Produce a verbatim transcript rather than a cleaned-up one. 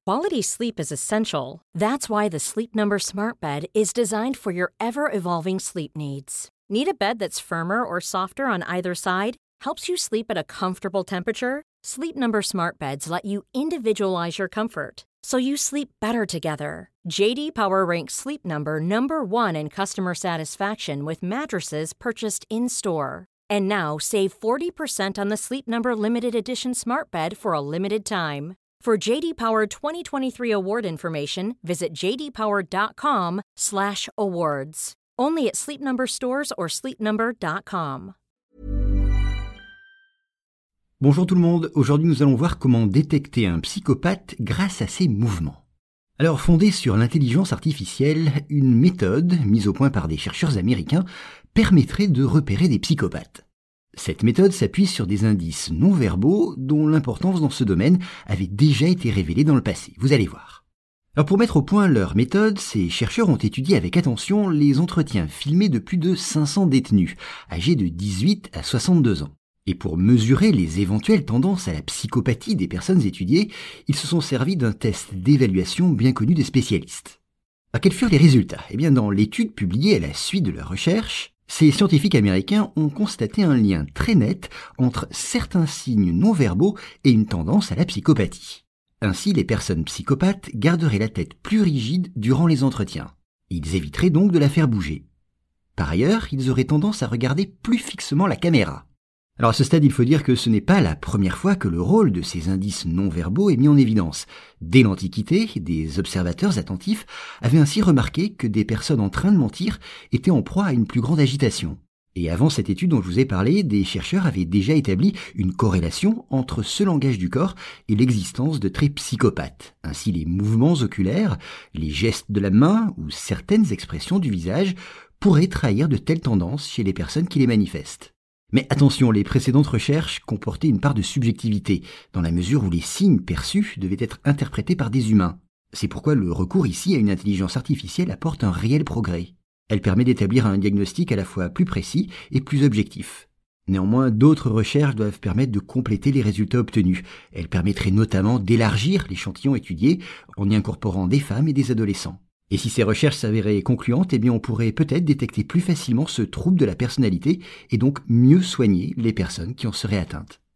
Quality sleep is essential. That's why the Sleep Number Smart Bed is designed for your ever-evolving sleep needs. Need a bed that's firmer or softer on either side? Helps you sleep at a comfortable temperature? Sleep Number Smart Beds let you individualize your comfort, so you sleep better together. J D Power ranks Sleep Number number one in customer satisfaction with mattresses purchased in-store. And now, save forty percent on the Sleep Number Limited Edition Smart Bed for a limited time. For J D Power twenty twenty-three award information, visit j d power dot com slash awards. Only at Sleep Number stores or sleep number dot com. Bonjour tout le monde, aujourd'hui nous allons voir comment détecter un psychopathe grâce à ses mouvements. Alors, fondée sur l'intelligence artificielle, une méthode, mise au point par des chercheurs américains, permettrait de repérer des psychopathes. Cette méthode s'appuie sur des indices non-verbaux dont l'importance dans ce domaine avait déjà été révélée dans le passé. Vous allez voir. Alors pour mettre au point leur méthode, ces chercheurs ont étudié avec attention les entretiens filmés de plus de cinq cents détenus, âgés de dix-huit à soixante-deux ans. Et pour mesurer les éventuelles tendances à la psychopathie des personnes étudiées, ils se sont servis d'un test d'évaluation bien connu des spécialistes. Alors, quels furent les résultats ? Eh bien, dans l'étude publiée à la suite de leur recherche, ces scientifiques américains ont constaté un lien très net entre certains signes non-verbaux et une tendance à la psychopathie. Ainsi, les personnes psychopathes garderaient la tête plus rigide durant les entretiens. Ils éviteraient donc de la faire bouger. Par ailleurs, ils auraient tendance à regarder plus fixement la caméra. Alors à ce stade, il faut dire que ce n'est pas la première fois que le rôle de ces indices non-verbaux est mis en évidence. Dès l'Antiquité, des observateurs attentifs avaient ainsi remarqué que des personnes en train de mentir étaient en proie à une plus grande agitation. Et avant cette étude dont je vous ai parlé, des chercheurs avaient déjà établi une corrélation entre ce langage du corps et l'existence de traits psychopathes. Ainsi, les mouvements oculaires, les gestes de la main ou certaines expressions du visage pourraient trahir de telles tendances chez les personnes qui les manifestent. Mais attention, les précédentes recherches comportaient une part de subjectivité, dans la mesure où les signes perçus devaient être interprétés par des humains. C'est pourquoi le recours ici à une intelligence artificielle apporte un réel progrès. Elle permet d'établir un diagnostic à la fois plus précis et plus objectif. Néanmoins, d'autres recherches doivent permettre de compléter les résultats obtenus. Elles permettraient notamment d'élargir l'échantillon étudié en y incorporant des femmes et des adolescents. Et si ces recherches s'avéraient concluantes, eh bien on pourrait peut-être détecter plus facilement ce trouble de la personnalité et donc mieux soigner les personnes qui en seraient atteintes.